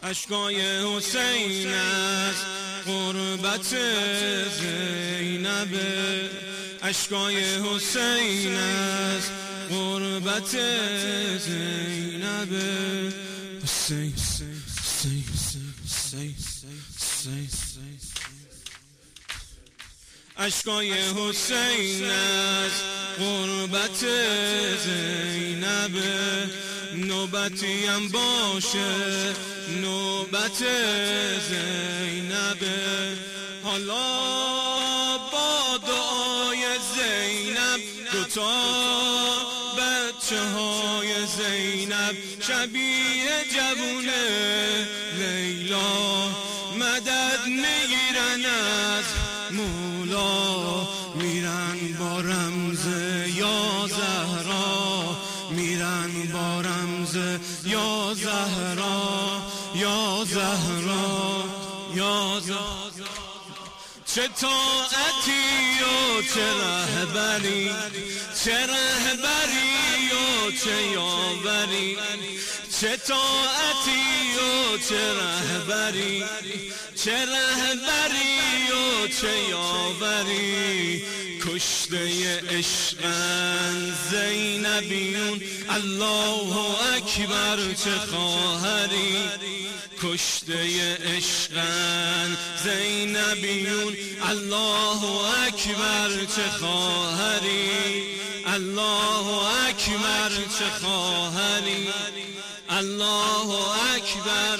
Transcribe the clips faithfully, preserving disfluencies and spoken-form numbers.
اشکای حسین است قربت زینب، اشکای حسین است قربت زینب. حسین حسین حسین حسین حسین، اشکای حسین است قربت زینب. نوبتیم باشه نوبت زینب، حالا با دعای زینب دوتا بچه های زینب شبیه جوون لیلا مدد میگیرن از مولا، میرن با رمز یا زهرا، میرن با رمز یا زهرا یا زهرا یا زهرا. چه طاعتی و چه رهبری، چه رهبری و چه یاوری، چه طاعتی و چه رهبری، چه رهبری و چه یاوری. کشته عشقن زینبیون الله اکبر چه خواهری، کشته عشقن زینبیون الله اکبر چه خواهری، الله اکبر چه خواهری، الله اکبر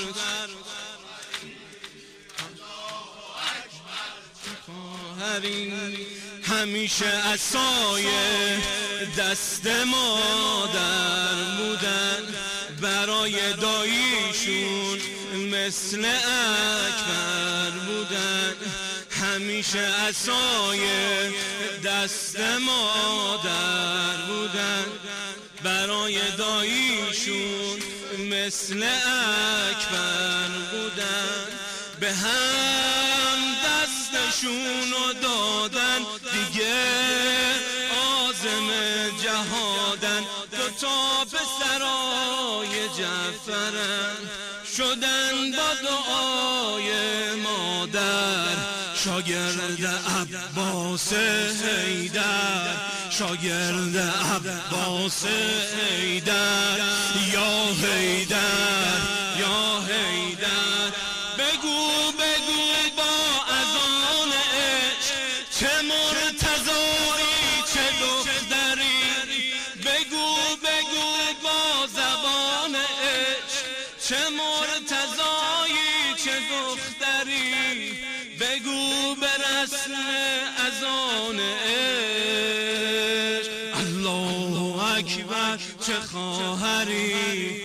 همیشه عصای دست مادر بودن، برای داییشون مثل اکبر بودن. همیشه عصای دست مادر بودن، برای داییشون مثل اکبر بودن. به هم دستشونو دادن دیگه عازم جهادن، دوتا پسرای جعفرن شدن با دعای مادر شاگرد عباس حیدر، شاگرد عباس حیدر. یا حیدر یا حیدر، بگو بگو با اذان عشق چه مرتضایی چه دختری، بگو بگو با زبان عشق چه مرتضایی چه دختری، بگو به رسم اذان عشق الله اکبر چه خواهری،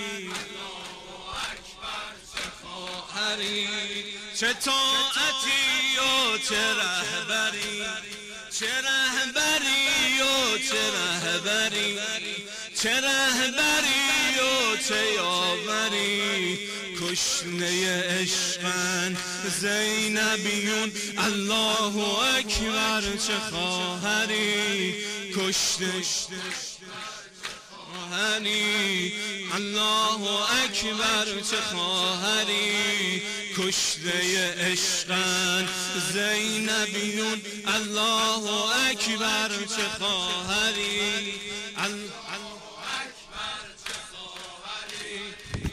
چه طاعتی و چه رهبری، چه رهبری و چه رهبری، چه رهبری و چه یاوری. کشته عشقن زینبیون الله اکبر چه خواهری، کشته خواهری الله اکبر چه خواهری. کشته عشقن زینبیون الله اکبر چه خواهری، الله اکبر چه خواهری،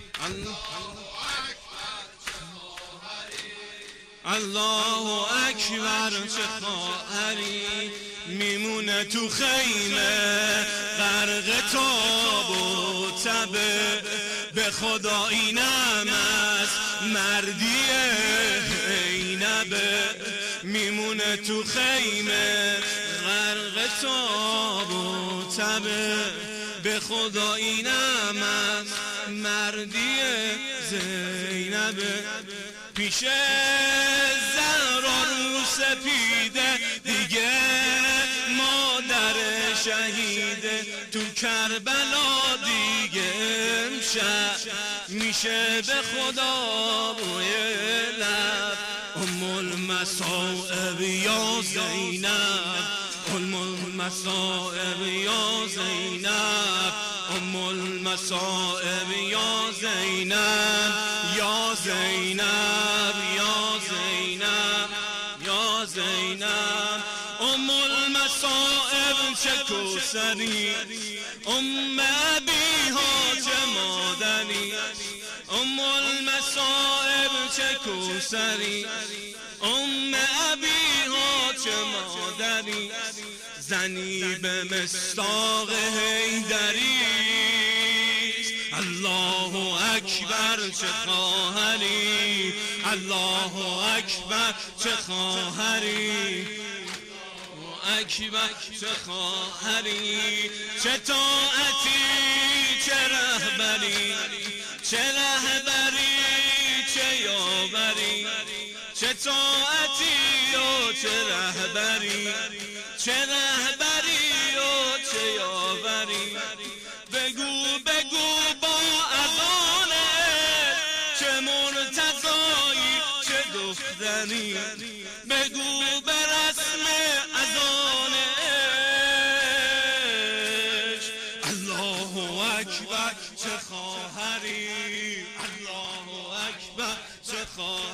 الله اکبر چه خواهری. میمونه تو خیمه غرق تاب و تبه، به خدا اینم از مردی زینبه. میمونه تو خیمه غرق تاب و تبه، به خدا اینم از مردی زینبه. پیش زهرا رو سپیده دیگه مادر شهیده، تو کربلا دیگه امشب میشه به خدا بوی لب. ام المصائب یا زینب، ام المصائب یا زینب، ام المصائب یا زینب یا زینب یا زینب یا زینب ام المصائب چه کوثری ام ابیها چه مادری ام المصائب چه کوثری ام ابیها چه مادری زنی به مصداق حیدری الله اکبر چه خواهری الله اکبر چه خواهری اکبر چه خواهری چه طاعتی چه رهبری چه رهبری چه یاوری چه طاعتی و چه رهبری چه رهبری و چه یاوری بگو بگو با اذانه چه مرتضایی چه دختری بگو به رسم اذانه الله اکبر چه خواهری الله اکبر چه خواهری